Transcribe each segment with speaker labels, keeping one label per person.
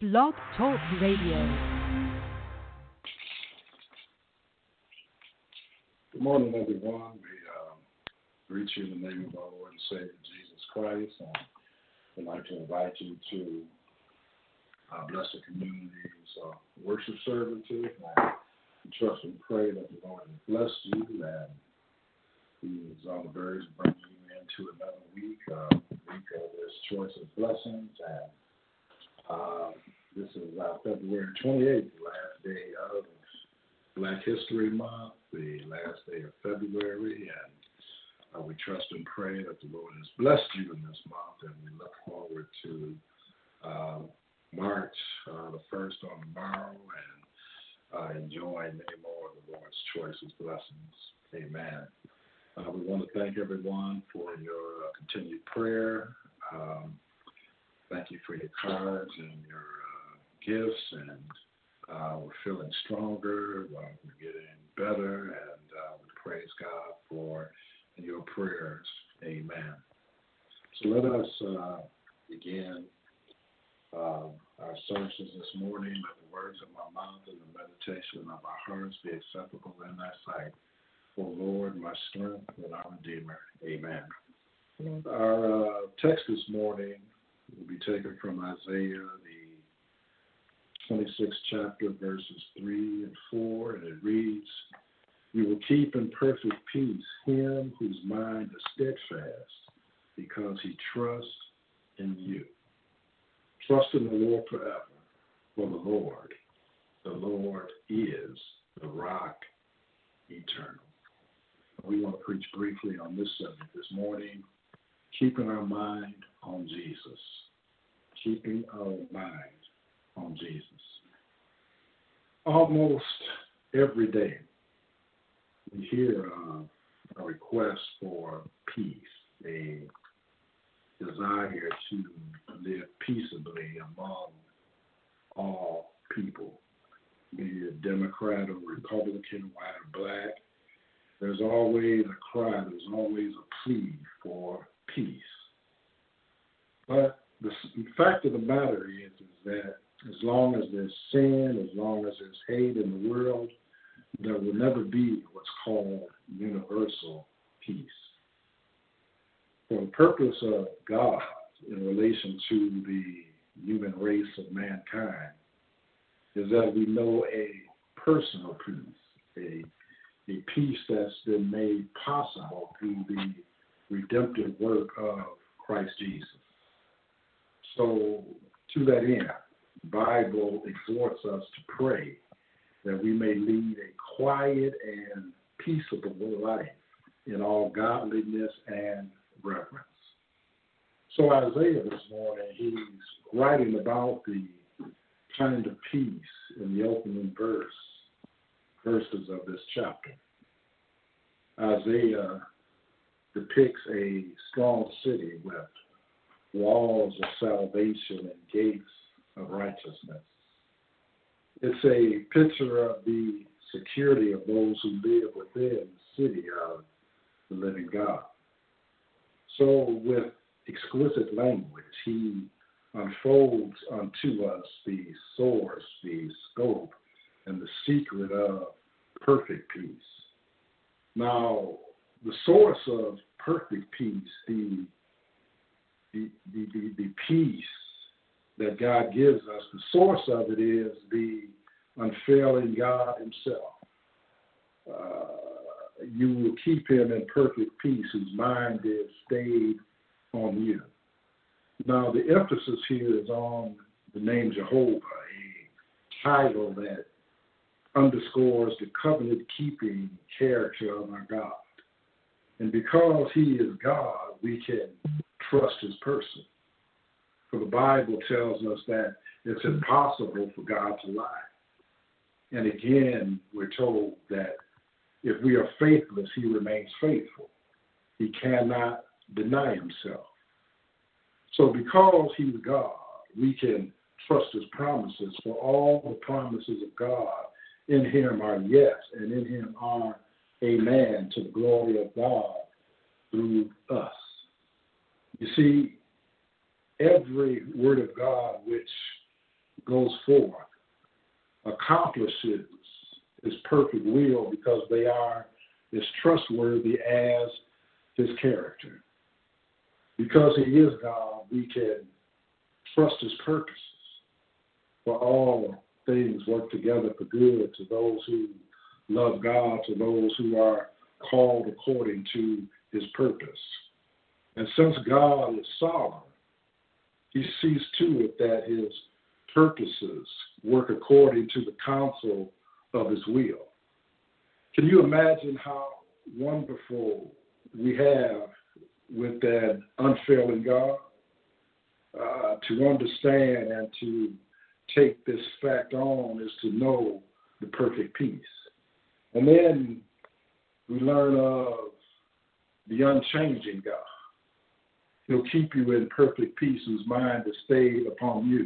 Speaker 1: Blog Talk Radio.
Speaker 2: Good morning, everyone. We greet you in the name of our Lord and Savior, Jesus Christ. We'd like to invite you to our Blessed Community's worship services. We trust and pray that the Lord has blessed you and He is on the verge of bringing you into another week of His choice of blessings. And this is February 28th, the last day of Black History Month, the last day of February, and we trust and pray that the Lord has blessed you in this month, and we look forward to March the 1st on the morrow and enjoying many more of the Lord's choices blessings. Amen. We want to thank everyone for your continued prayer. Thank you for your cards and your gifts, and we're feeling stronger, we're getting better, and we praise God for your prayers. Amen. So let us begin our services this morning. Let the words of my mouth and the meditation of our hearts be acceptable in thy sight. O Lord, my strength and our Redeemer. Amen. Amen. Our text this morning will be taken from Isaiah, the 26th chapter, verses 3 and 4, and it reads, "You will keep in perfect peace him whose mind is steadfast, because he trusts in you. Trust in the Lord forever, for the Lord is the rock eternal." We want to preach briefly on this subject this morning, keeping our mind on Jesus. Keeping our mind on Jesus. Almost every day, we hear a request for peace, a desire to live peaceably among all people, be it Democrat or Republican, white or black. There's always a cry, there's always a plea for peace. But the fact of the matter is that as long as there's sin, as long as there's hate in the world, there will never be what's called universal peace. For the purpose of God in relation to the human race of mankind is that we know a personal peace, a peace that's been made possible through the redemptive work of Christ Jesus. So to that end, the Bible exhorts us to pray that we may lead a quiet and peaceable life in all godliness and reverence. So Isaiah this morning, he's writing about the kind of peace in the opening verses of this chapter. Isaiah depicts a strong city with walls of salvation and gates of righteousness. It's a picture of the security of those who live within the city of the living God. So with exquisite language, he unfolds unto us the source, the scope, and the secret of perfect peace. Now, the source of perfect peace, the peace that God gives us, the source of it is the unfailing God himself. You will keep him in perfect peace whose mind is stayed on you. Now, the emphasis here is on the name Jehovah, a title that underscores the covenant-keeping character of our God. And because he is God, we can trust his person. For the Bible tells us that it's impossible for God to lie. And again, we're told that if we are faithless, he remains faithful. He cannot deny himself. So because he's God, we can trust his promises, for all the promises of God in him are yes, and in him are amen, to the glory of God through us. You see, every word of God which goes forth accomplishes his perfect will because they are as trustworthy as his character. Because he is God, we can trust his purposes. For all things work together for good to those who love God, to those who are called according to his purpose. And since God is sovereign, he sees to it that his purposes work according to the counsel of his will. Can you imagine how wonderful we have with that unfailing God? To understand and to take this fact on is to know the perfect peace. And then we learn of the unchanging God. He'll keep you in perfect peace whose mind is stayed upon you.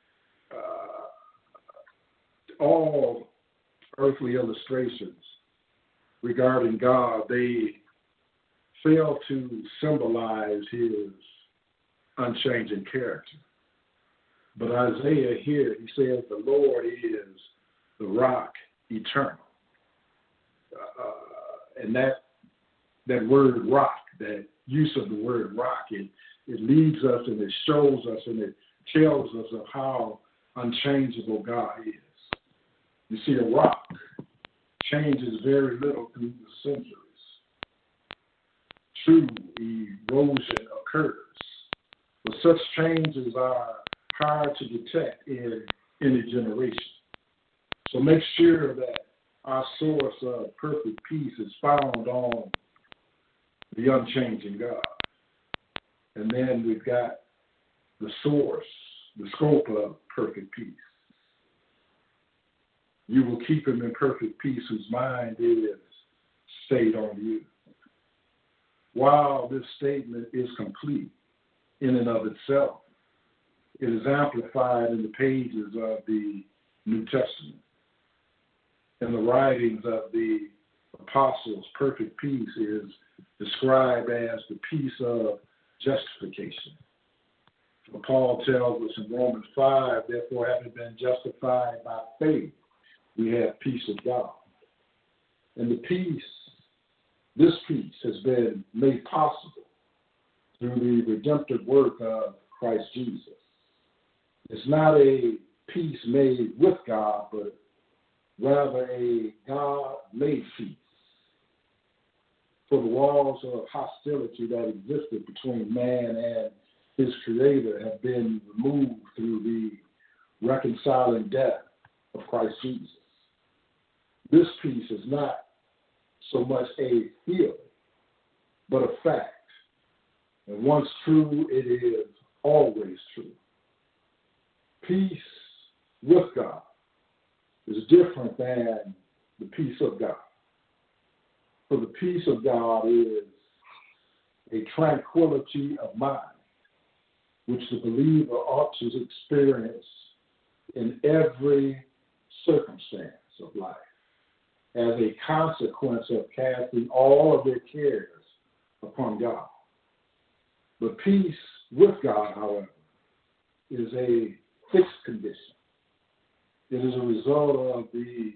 Speaker 2: All earthly illustrations regarding God, they fail to symbolize his unchanging character. But Isaiah here, he says, the Lord is the rock eternal. And that word rock, that use of the word rock, it leads us and it shows us and it tells us of how unchangeable God is. You see, a rock changes very little through the centuries. True erosion occurs, but such changes are hard to detect in any generation. So make sure that our source of perfect peace is found on the unchanging God. And then we've got the source, the scope of perfect peace. You will keep him in perfect peace whose mind is stayed on you. While this statement is complete in and of itself, it is amplified in the pages of the New Testament. In the writings of the apostles, perfect peace is described as the peace of justification. For Paul tells us in Romans 5, therefore, having been justified by faith, we have peace with God. And this peace has been made possible through the redemptive work of Christ Jesus. It's not a peace made with God, but rather a God-made peace. For the walls of hostility that existed between man and his Creator have been removed through the reconciling death of Christ Jesus. This peace is not so much a feeling, but a fact. And once true, it is always true. Peace with God is different than the peace of God. For the peace of God is a tranquility of mind, which the believer ought to experience in every circumstance of life, as a consequence of casting all of their cares upon God. But peace with God, however, is a fixed condition. It is a result of the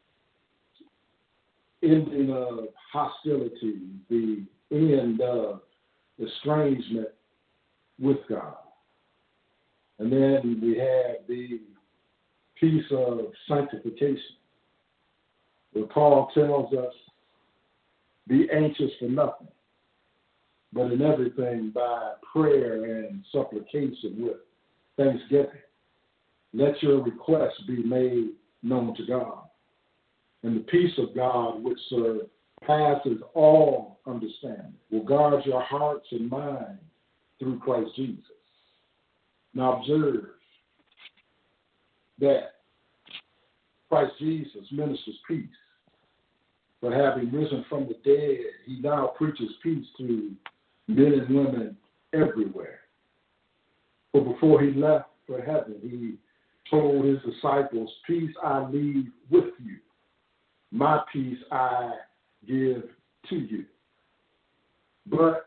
Speaker 2: ending of hostility, the end of estrangement with God. And then we have the peace of sanctification, where Paul tells us, be anxious for nothing, but in everything by prayer and supplication with thanksgiving. Let your requests be made known to God. And the peace of God, which surpasses all understanding, will guard your hearts and minds through Christ Jesus. Now observe that Christ Jesus ministers peace. But having risen from the dead, he now preaches peace to men and women everywhere. For before he left for heaven, he told his disciples, peace I leave with you. My peace I give to you. But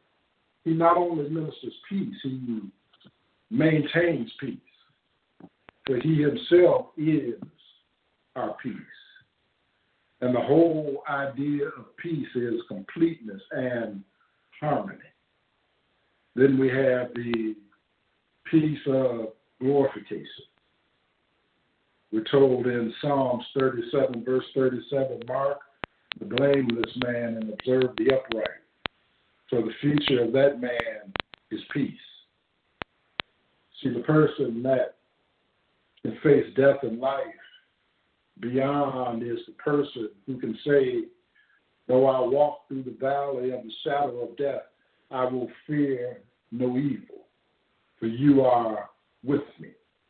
Speaker 2: he not only ministers peace, he maintains peace. For he himself is our peace. And the whole idea of peace is completeness and harmony. Then we have the peace of glorification. We're told in Psalms 37, verse 37, mark the blameless man and observe the upright. For the future of that man is peace. See, the person that can face death and life beyond is the person who can say, though I walk through the valley of the shadow of death, I will fear no evil, for you are with me.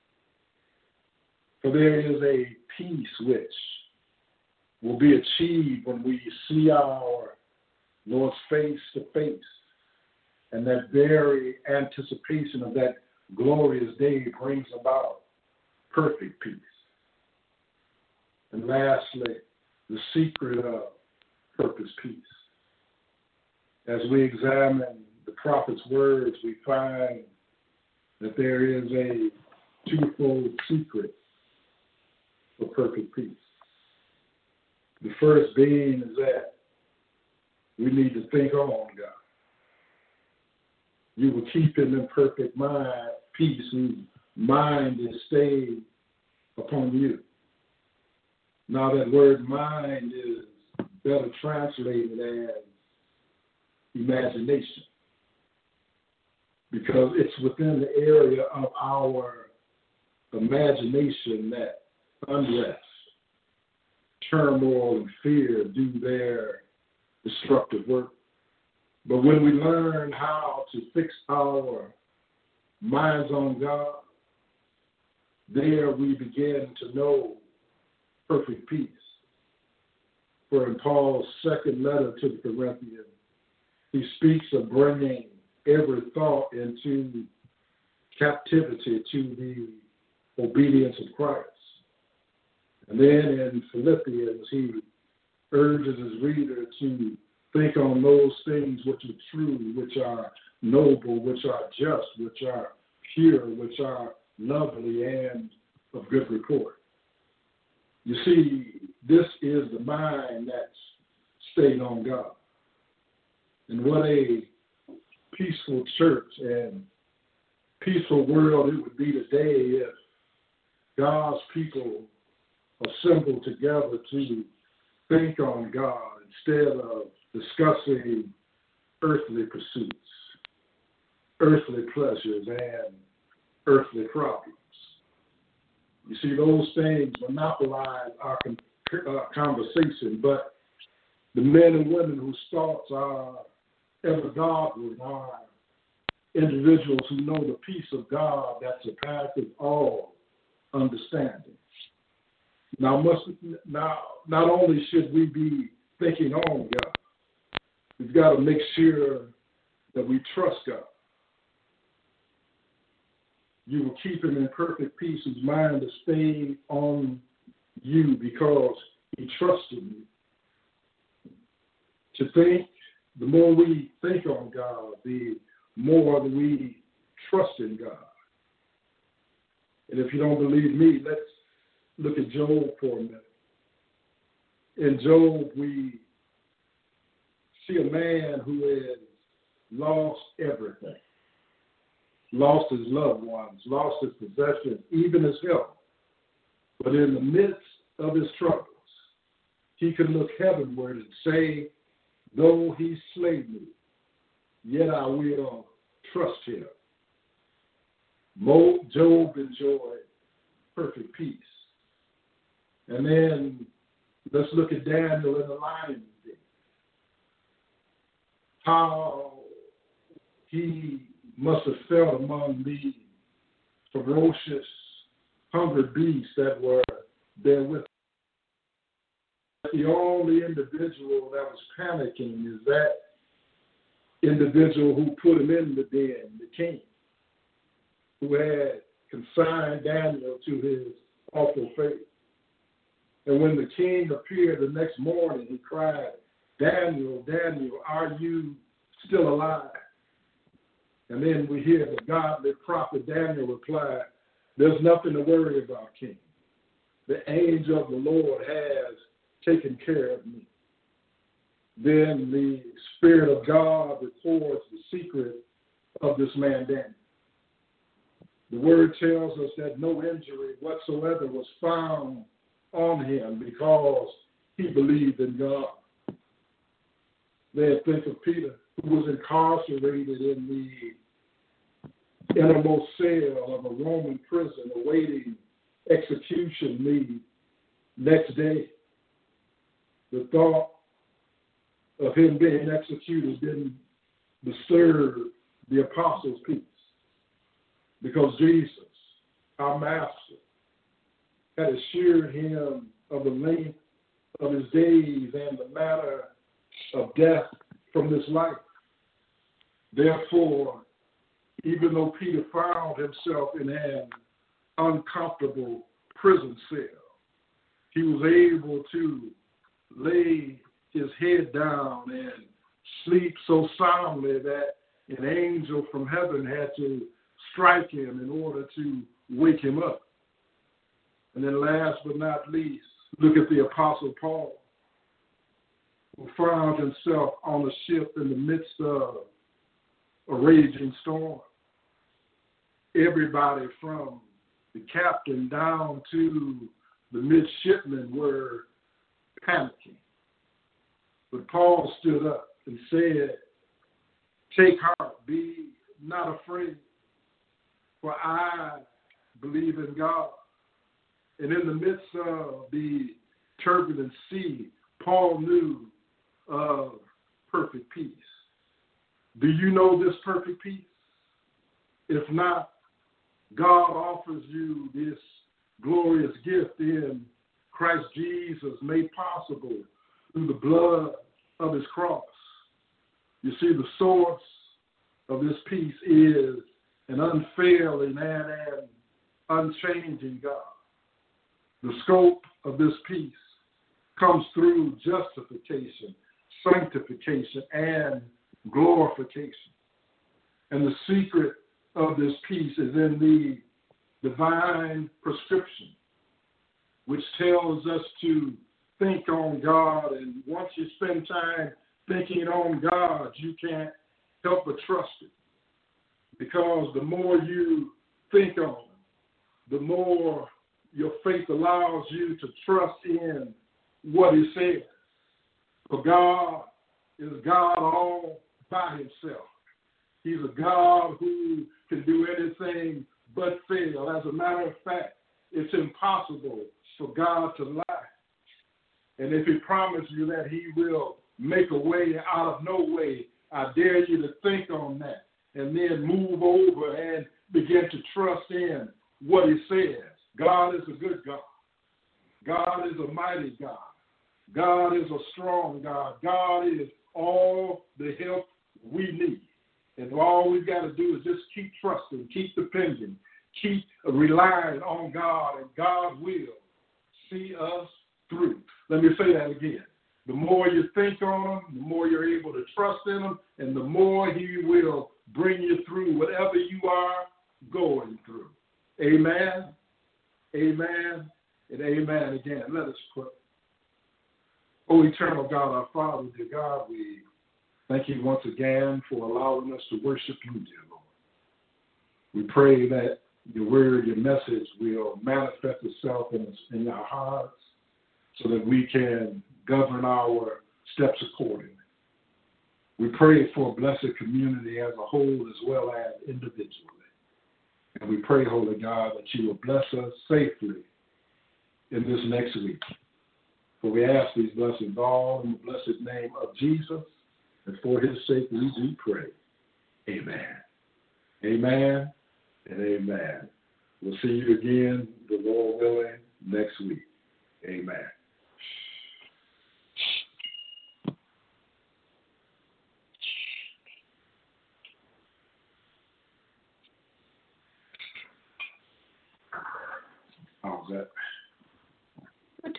Speaker 2: For there is a peace which will be achieved when we see our Lord's face to face, and that very anticipation of that glorious day brings about perfect peace. And lastly, the secret of perfect peace. As we examine the prophet's words, we find that there is a twofold secret for perfect peace. The first being is that we need to think on God. You will keep him in perfect mind, peace, whose mind is stayed upon you. Now that word mind is better translated as imagination, because it's within the area of our imagination that unrest, turmoil, and fear do their destructive work. But when we learn how to fix our minds on God, there we begin to know perfect peace. For in Paul's second letter to the Corinthians, he speaks of bringing every thought into captivity to the obedience of Christ. And then in Philippians, he urges his reader to think on those things which are true, which are noble, which are just, which are pure, which are lovely and of good report. You see, this is the mind that's stayed on God. And what a peaceful church and peaceful world it would be today if God's people assembled together to think on God instead of discussing earthly pursuits, earthly pleasures, and earthly problems. You see, those things monopolize our conversation, but the men and women whose thoughts are ever Godward are individuals who know the peace of God that surpasses all understanding. Now, not only should we be thinking on God, we've got to make sure that we trust God. You will keep him in perfect peace whose mind is stayed on you because he trusted you. To think, the more we think on God, the more we trust in God. And if you don't believe me, let's look at Job for a minute. In Job, we see a man who has lost everything. Lost his loved ones, lost his possessions, even his health. But in the midst of his troubles, he could look heavenward and say, though he slay me, yet I will trust him. Job enjoyed perfect peace. And then let's look at Daniel in the lion's den. How he must have felt among the ferocious, hungry beasts that were there with him. The only individual that was panicking is that individual who put him in the den, the king, who had consigned Daniel to his awful fate. And when the king appeared the next morning, he cried, Daniel, Daniel, are you still alive? And then we hear the godly prophet Daniel reply, There's nothing to worry about, King. The angel of the Lord has taken care of me. Then the Spirit of God records the secret of this man Daniel. The word tells us that no injury whatsoever was found on him because he believed in God. Then think of Peter, who was incarcerated in the innermost cell of a Roman prison awaiting execution the next day. The thought of him being executed didn't disturb the apostles' peace, because Jesus, our master, had assured him of the length of his days and the manner of death from this life. Therefore, even though Peter found himself in an uncomfortable prison cell, he was able to lay his head down and sleep so soundly that an angel from heaven had to strike him in order to wake him up. And then last but not least, look at the Apostle Paul, who found himself on a ship in the midst of a raging storm. Everybody from the captain down to the midshipmen were panicking. But Paul stood up and said, "Take heart, be not afraid, for I believe in God." And in the midst of the turbulent sea, Paul knew of perfect peace. Do you know this perfect peace? If not, God offers you this glorious gift in Christ Jesus, made possible through the blood of his cross. You see, the source of this peace is an unfailing and an unchanging God. The scope of this peace comes through justification, sanctification, and glorification. And the secret of this peace is in the divine prescription, which tells us to think on God. And once you spend time thinking on God, you can't help but trust it. Because the more you think on him, the more your faith allows you to trust in what he says. For God is God all by himself. He's a God who can do anything but fail. As a matter of fact, it's impossible for God to lie. And if he promised you that he will make a way out of no way, I dare you to think on that and then move over and begin to trust in what he says. God is a good God. God is a mighty God. God is a strong God. God is all the help we need. And all we've got to do is just keep trusting, keep depending, keep relying on God, and God will see us through. Let me say that again. The more you think on him, the more you're able to trust in him, and the more he will bring you through whatever you are going through. Amen, amen, and amen again. Let us pray. Oh, eternal God, our Father, dear God, we thank you once again for allowing us to worship you, dear Lord. We pray that your word, your message will manifest itself in our hearts so that we can govern our steps accordingly. We pray for a blessed community as a whole as well as individually. And we pray, Holy God, that you will bless us safely in this next week. For we ask these blessings all in the blessed name of Jesus, and for his sake we do pray. Amen. Amen and amen. We'll see you again, the Lord willing, next week. Amen. How's that? Good.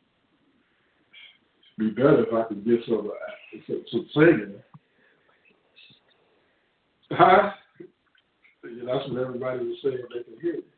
Speaker 2: It'd be better if I could get some singing. Huh? That's what everybody was saying they could hear.